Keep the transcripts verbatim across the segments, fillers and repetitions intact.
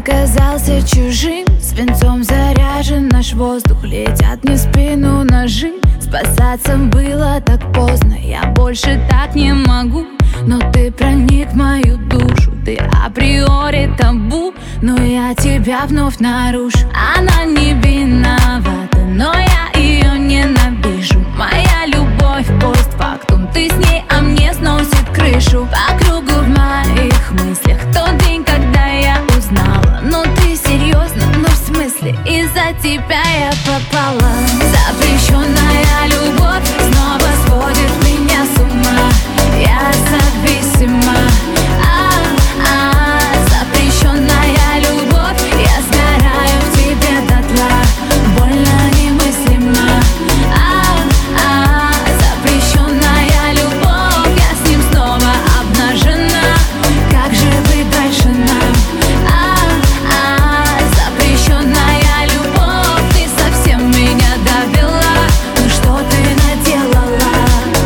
казался чужим, свинцом заряжен наш воздух. Летят мне в спину ножи, спасаться было так поздно. Я больше так не могу, но ты проник в мою душу. Ты априори табу, но я тебя вновь нарушу. Она не виновата, но я ее ненавижу. Моя любовь постфактум, ты с ней, а мне сносит крышу. По кругу в моих мыслях тот день, когда я узнала. Ну ты серьезно, ну в смысле, из-за тебя я попала. Запрещенная любовь снова сводит меня с ума. Я зависима. А-а-а. Запрещенная любовь, я сгораю в тебе дотла. Больно немыслимо. А-а-а. Запрещенная любовь, я с ним снова обнажена. Как же быть дальше нам? А-а-а. Запрещенная любовь, ты совсем меня довела. Ну что ты наделала?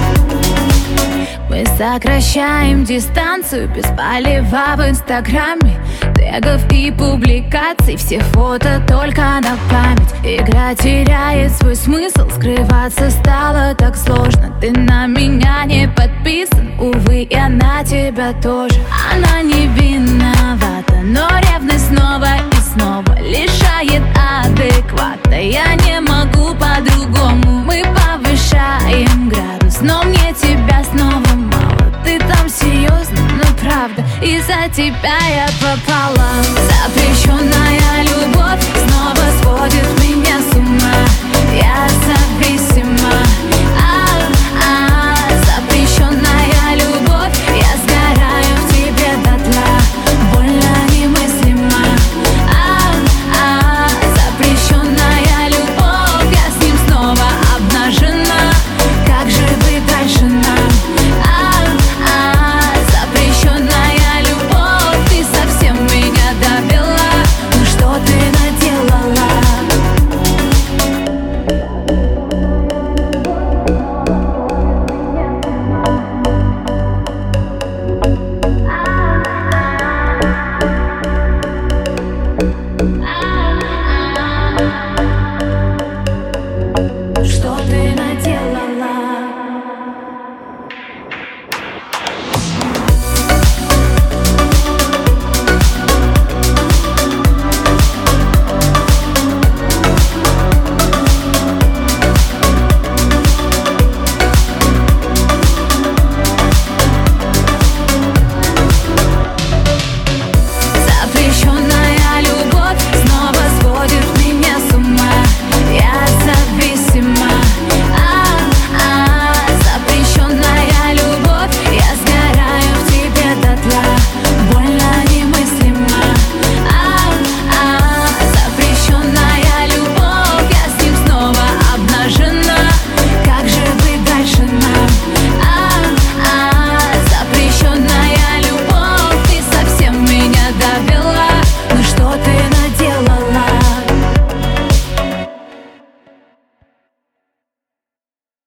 Мы сокращаем дистанцию без полива в инстаграме. Тегов и публикаций, все фото только на память. Игра теряет свой смысл, скрываться стало так сложно. Ты на меня не подписан, увы, я на тебя тоже. Она не виновата, но ревность снова и снова лишает адеквата. Я не могу по-другому, мы повышаем градус, но мне тебя снова мало. Ты там серьезно, ну правда, из-за тебя я попала. Запрещенная любовь снова сводит меня